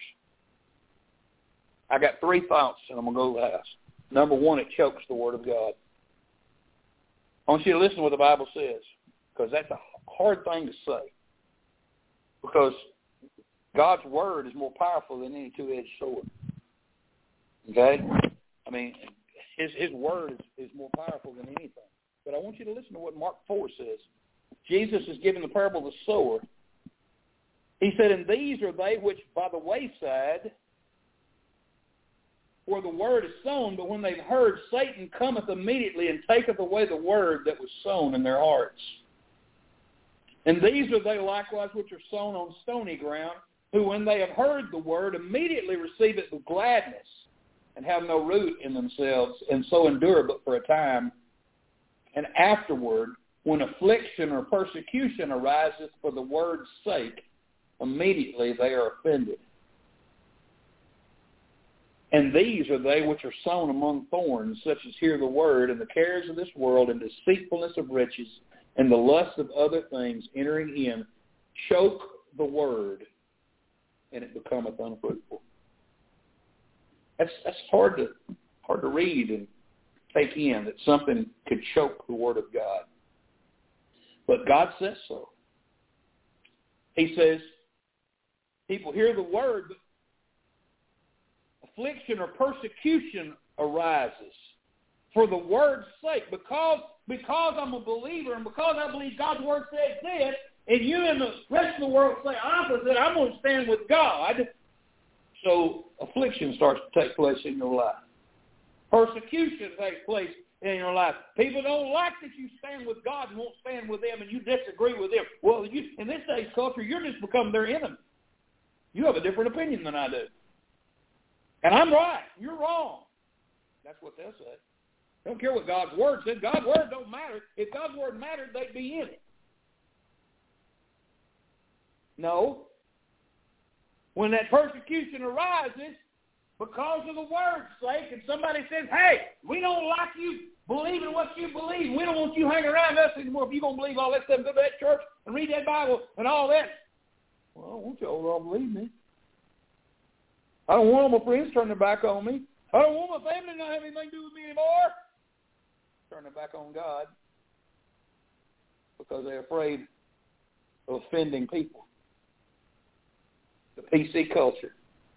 I got three thoughts, and I'm going to go last. Number one, it chokes the Word of God. I want you to listen to what the Bible says, because that's a hard thing to say. Because God's Word is more powerful than any two-edged sword. Okay? I mean, His His Word is, is more powerful than anything. but I want you to listen to what Mark four says. Jesus is giving the parable of the sower. He said, and these are they which by the wayside, where the word is sown, but when they've heard, Satan cometh immediately and taketh away the word that was sown in their hearts. And these are they likewise which are sown on stony ground, who when they have heard the word, immediately receive it with gladness, and have no root in themselves, and so endure but for a time. And afterward, when affliction or persecution ariseth for the word's sake, immediately they are offended. And these are they which are sown among thorns, such as hear the word, and the cares of this world, and deceitfulness of riches, and the lust of other things entering in, choke the word, and it becometh unfruitful. That's that's hard to hard to read and take in, that something could choke the word of God. But God says so. He says, people hear the word, but affliction or persecution arises for the word's sake. Because, because I'm a believer and because I believe God's word says this, and you and the rest of the world say opposite, I'm going to stand with God. So affliction starts to take place in your life. Persecution takes place in your life. People don't like that you stand with God and won't stand with them, and you disagree with them. Well, you, in this day's culture, you're just become their enemy. You have a different opinion than I do. And I'm right. You're wrong. That's what they'll say. Don't care what God's word says. God's word don't matter. If God's word mattered, they'd be in it. No. When that persecution arises, because of the word's sake, and somebody says, hey, we don't like you believing what you believe. We don't want you hanging around us anymore. If you're going to believe all that stuff, go to that church and read that Bible and all that. Well, I don't want y'all to all believe me. I don't want all my friends turning their back on me. I don't want my family not having anything to do with me anymore. Turn their back on God because they're afraid of offending people. The P C culture.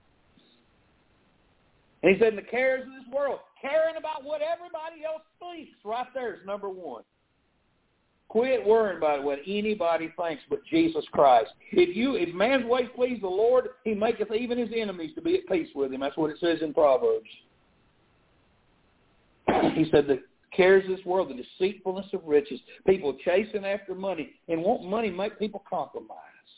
And he said, in the cares of this world, caring about what everybody else thinks, right there is number one. Quit worrying about what anybody thinks but Jesus Christ. If you, if man's ways please the Lord, he maketh even his enemies to be at peace with him. That's what it says in Proverbs. He said, the cares of this world, the deceitfulness of riches, people chasing after money, and won't money make people compromise.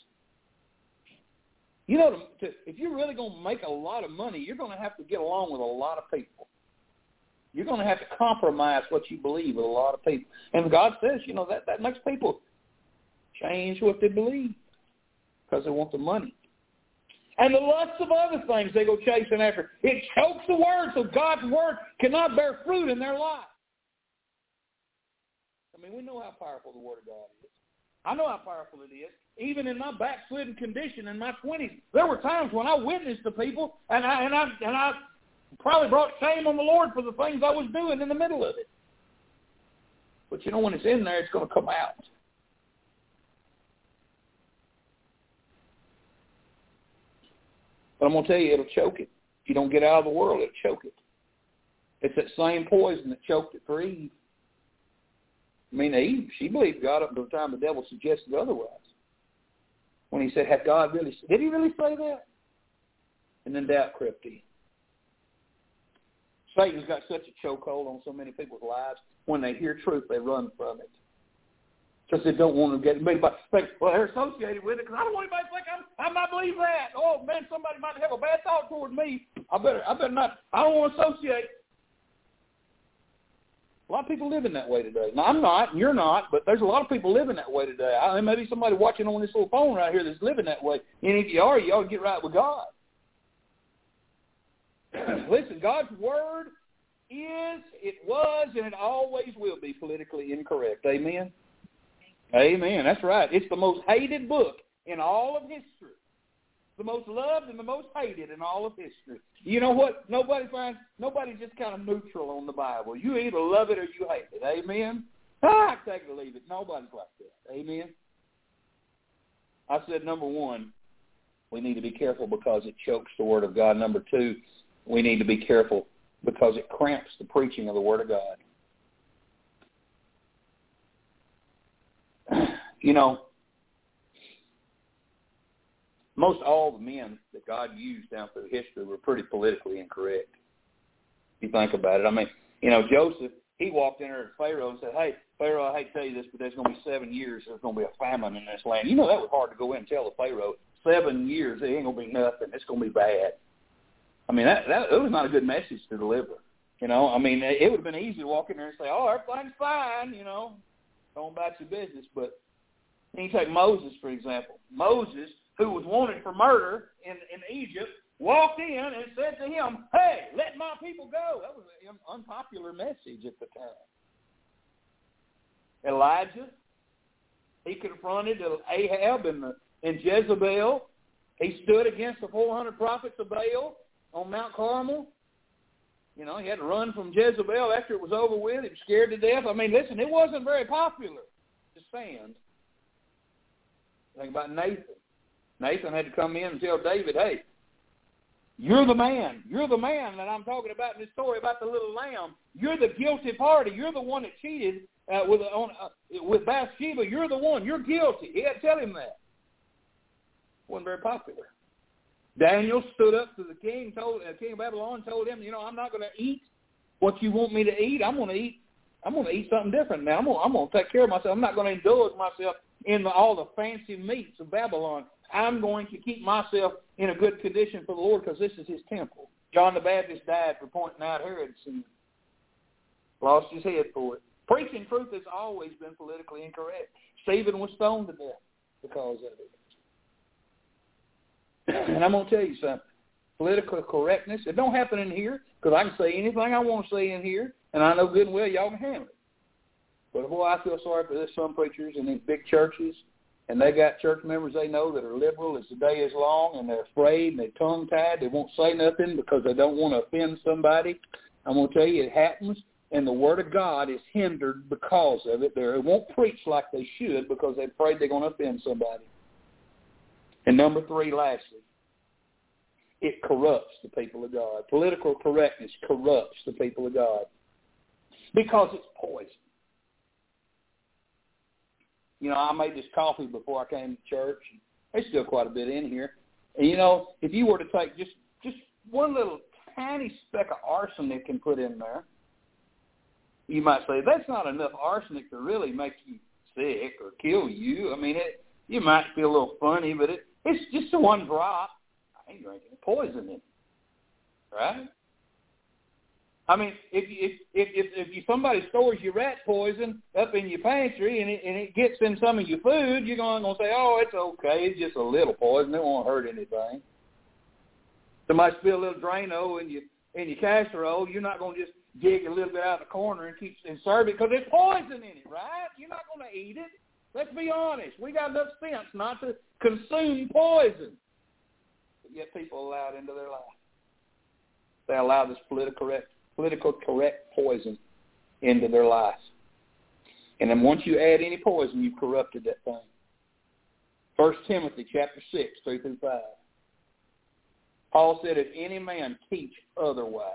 You know, to, to, if you're really going to make a lot of money, you're going to have to get along with a lot of people. You're going to have to compromise what you believe with a lot of people. And God says, you know, that, that makes people change what they believe because they want the money. And the lust of other things they go chasing after. It chokes the word, so God's word cannot bear fruit in their life. I mean, we know how powerful the word of God is. I know how powerful it is. Even in my backslidden condition in my twenties, there were times when I witnessed to people, and I and I and I probably brought shame on the Lord for the things I was doing in the middle of it. But you know, when it's in there, it's going to come out. But I'm going to tell you, it'll choke it. If you don't get out of the world, it'll choke it. It's that same poison that choked it for Eve. I mean, Eve, she believed God up to the time the devil suggested otherwise. When he said, had God really, did he really say that? And then doubt crept in. Satan's got such a chokehold on so many people's lives. When they hear truth, they run from it. Because they don't want to get anybody think, well, they're associated with it, because I don't want anybody to think I'm, I'm not believe that. Oh, man, somebody might have a bad thought toward me. I better, I better not, I don't want to associate. A lot of people living that way today. Now, I'm not, and you're not, but there's a lot of people living that way today. I mean, maybe somebody watching on this little phone right here that's living that way. And if you are, you ought to get right with God. Listen, God's word is, it was, and it always will be politically incorrect. Amen? Amen. That's right. It's the most hated book in all of history. The most loved and the most hated in all of history. You know what? Nobody finds, nobody's just kind of neutral on the Bible. You either love it or you hate it. Amen? Ah, I take it or leave it. Nobody's like that. Amen? I said, number one, we need to be careful because it chokes the Word of God. Number two, we need to be careful because it cramps the preaching of the Word of God. You know, most all the men that God used down through history were pretty politically incorrect. If you think about it. I mean, you know, Joseph, he walked in there to Pharaoh and said, hey, Pharaoh, I hate to tell you this, but there's going to be seven years there's going to be a famine in this land. You know, that was hard to go in and tell the Pharaoh, seven years, it ain't going to be nothing. It's going to be bad. I mean, that, that, that was not a good message to deliver. You know, I mean, it would have been easy to walk in there and say, oh, everything's fine, you know, go about your business. But you take Moses, for example. Moses, who was wanted for murder in, in Egypt, walked in and said to him, hey, let my people go. That was an unpopular message at the time. Elijah, he confronted Ahab and, the, and Jezebel. He stood against the four hundred prophets of Baal on Mount Carmel. You know, he had to run from Jezebel after it was over with. He was scared to death. I mean, listen, it wasn't very popular to stand. Think about Nathan. Nathan had to come in and tell David, hey, you're the man. You're the man that I'm talking about in this story about the little lamb. You're the guilty party. You're the one that cheated uh, with on, uh, with Bathsheba. You're the one. You're guilty. He had to tell him that. Wasn't very popular. Daniel stood up to the king, told uh, King of Babylon, told him, you know, I'm not going to eat what you want me to eat. I'm going to eat. I'm going to eat something different now. I'm going, I'm going to take care of myself. I'm not going to indulge myself in the, all the fancy meats of Babylon. I'm going to keep myself in a good condition for the Lord because this is his temple. John the Baptist died for pointing out Herod's sin. Lost his head for it. Preaching truth has always been politically incorrect. Stephen was stoned to death because of it. And I'm going to tell you something. Political correctness, it don't happen in here because I can say anything I want to say in here, and I know good and well y'all can handle it. But boy, I feel sorry for this, some preachers in these big churches, and they got church members they know that are liberal as the day is long, and they're afraid, and they're tongue-tied. They won't say nothing because they don't want to offend somebody. I'm going to tell you, it happens, and the Word of God is hindered because of it. They won't preach like they should because they're afraid they're going to offend somebody. And number three, lastly, it corrupts the people of God. Political correctness corrupts the people of God because it's poison. You know, I made this coffee before I came to church. There's still quite a bit in here. And, you know, if you were to take just, just one little tiny speck of arsenic and put in there, you might say, that's not enough arsenic to really make you sick or kill you. I mean, it, you might feel a little funny, but it, it's just a one drop. I ain't drinking poison in it, right? I mean, if if if if, if you, somebody stores your rat poison up in your pantry and it, and it gets in some of your food, you're going to say, oh, it's okay, it's just a little poison, it won't hurt anything. Somebody spill a little Drano in your in your casserole, you're not going to just dig a little bit out of the corner and keep and serve it because there's poison in it, right? You're not going to eat it. Let's be honest. We got enough sense not to consume poison. But yet people allow it into their life. They allow this political correct, political correct poison into their lives. And then once you add any poison, you've corrupted that thing. First Timothy chapter six, three through five. Paul said, if any man teach otherwise,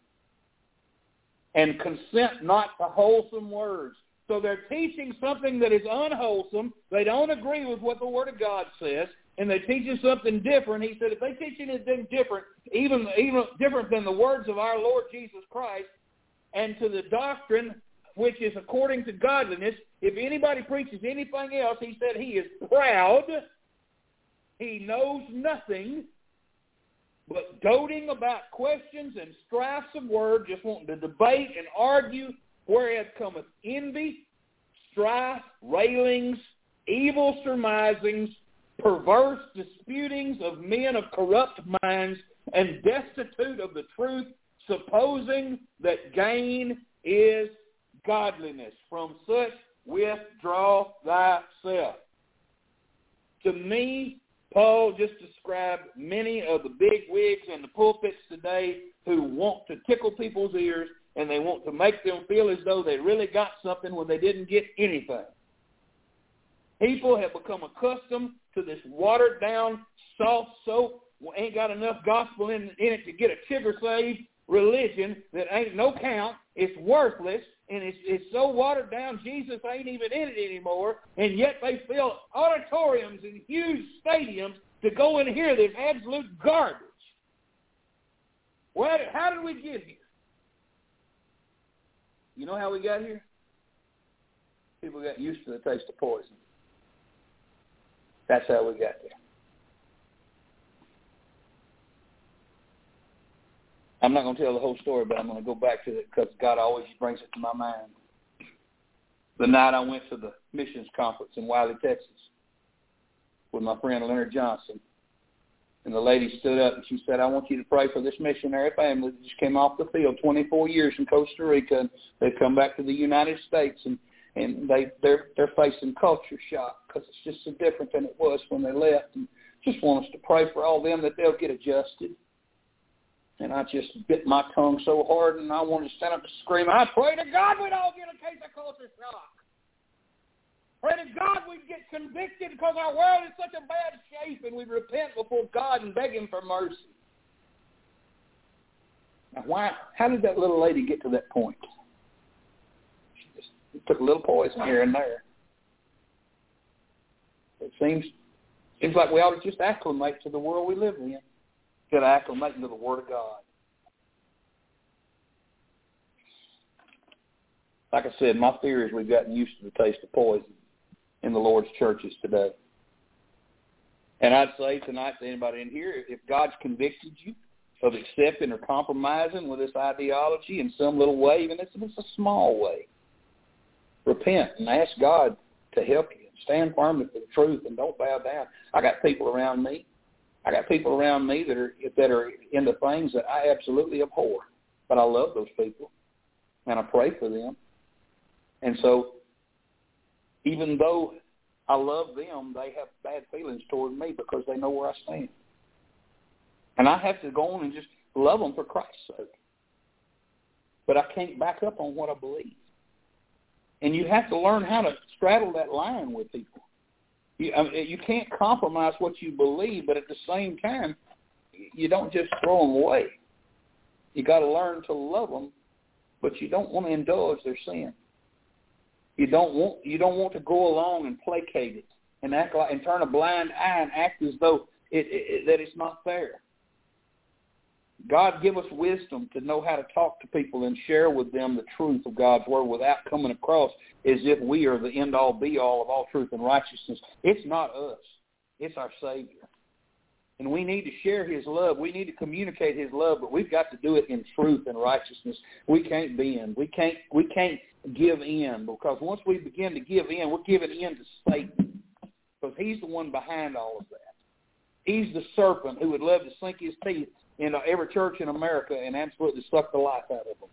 and consent not to wholesome words. So they're teaching something that is unwholesome. They don't agree with what the Word of God says, and they're teaching something different. He said if they teach anything different, even, even different than the words of our Lord Jesus Christ, and to the doctrine which is according to godliness, if anybody preaches anything else, he said he is proud, he knows nothing, but doting about questions and strifes of word, just wanting to debate and argue, whereas cometh envy, strife, railings, evil surmisings, perverse disputings of men of corrupt minds, and destitute of the truth, supposing that gain is godliness. From such withdraw thyself. To me, Paul just described many of the big wigs in the pulpits today who want to tickle people's ears and they want to make them feel as though they really got something when they didn't get anything. People have become accustomed to this watered-down, soft soap, ain't got enough gospel in, in it to get a chigger saved religion that ain't no count, It's worthless, and it's, it's so watered down, Jesus ain't even in it anymore, and yet they fill auditoriums and huge stadiums to go and hear this absolute garbage. Well, how did we get here? You know how we got here? People got used to the taste of poison. That's how we got there. I'm not going to tell the whole story, but I'm going to go back to it because God always brings it to my mind. The night I went to the missions conference in Wiley, Texas, with my friend Leonard Johnson, and the lady stood up and she said, I want you to pray for this missionary family that just came off the field, twenty-four years in Costa Rica, and they've come back to the United States, and, and they, they're, they're facing culture shock because it's just so different than it was when they left, and just want us to pray for all them that they'll get adjusted. And I just bit my tongue so hard, and I wanted to stand up and scream, I pray to God we'd all get a case of culture shock. Pray to God we'd get convicted because our world is such a bad shape, and we'd repent before God and beg him for mercy. Now, why? How did that little lady get to that point? She just took a little poison here and there. It seems, seems like we ought to just acclimate to the world we live in. Got to acclimate to the Word of God. Like I said, my fear is we've gotten used to the taste of poison in the Lord's churches today. And I'd say tonight to anybody in here, if God's convicted you of accepting or compromising with this ideology in some little way, even if it's a small way, repent and ask God to help you. Stand firmly for the truth and don't bow down. I got people around me. I got people around me that are that are into things that I absolutely abhor, but I love those people, and I pray for them. And so, even though I love them, they have bad feelings toward me because they know where I stand. And I have to go on and just love them for Christ's sake. But I can't back up on what I believe. And you have to learn how to straddle that line with people. You, I mean, you can't compromise what you believe, but at the same time, you don't just throw them away. You got to learn to love them, but you don't want to indulge their sin. You don't want you don't want to go along and placate it and act like and turn a blind eye and act as though it, it, that it's not fair. God give us wisdom to know how to talk to people and share with them the truth of God's Word without coming across as if we are the end-all, be-all of all truth and righteousness. It's not us. It's our Savior. And we need to share His love. We need to communicate His love, but we've got to do it in truth and righteousness. We can't bend. We can't, we can't give in, because once we begin to give in, we're giving in to Satan, because he's the one behind all of that. He's the serpent who would love to sink his teeth into every church in America and absolutely suck the life out of them.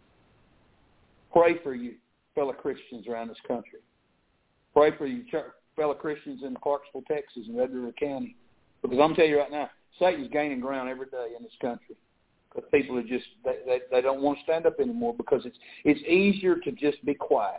Pray for you fellow Christians around this country. Pray for you fellow Christians in Clarksville, Texas, and Red River County. Because I'm telling you right now, Satan's gaining ground every day in this country. Because people are just, they, they, they don't want to stand up anymore because it's it's easier to just be quiet.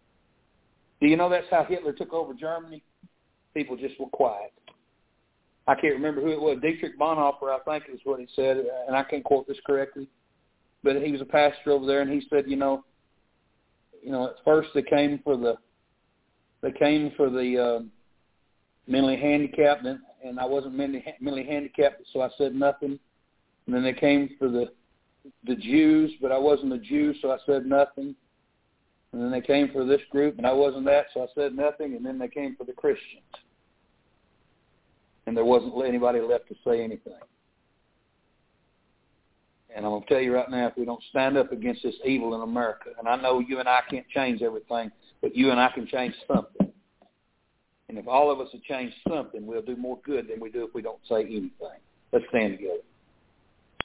Do you know that's how Hitler took over Germany? People just were quiet. I can't remember who it was. Dietrich Bonhoeffer, I think is what he said, and I can't quote this correctly. But he was a pastor over there, and he said, you know, you know, at first they came for the, they came for the uh, mentally handicapped, and, and I wasn't mentally, mentally handicapped, so I said nothing. And then they came for the the Jews, but I wasn't a Jew, so I said nothing. And then they came for this group, and I wasn't that, so I said nothing. And then they came for the Christians. And there wasn't anybody left to say anything. And I'm going to tell you right now, if we don't stand up against this evil in America, and I know you and I can't change everything, but you and I can change something. And if all of us have changed something, we'll do more good than we do if we don't say anything. Let's stand together.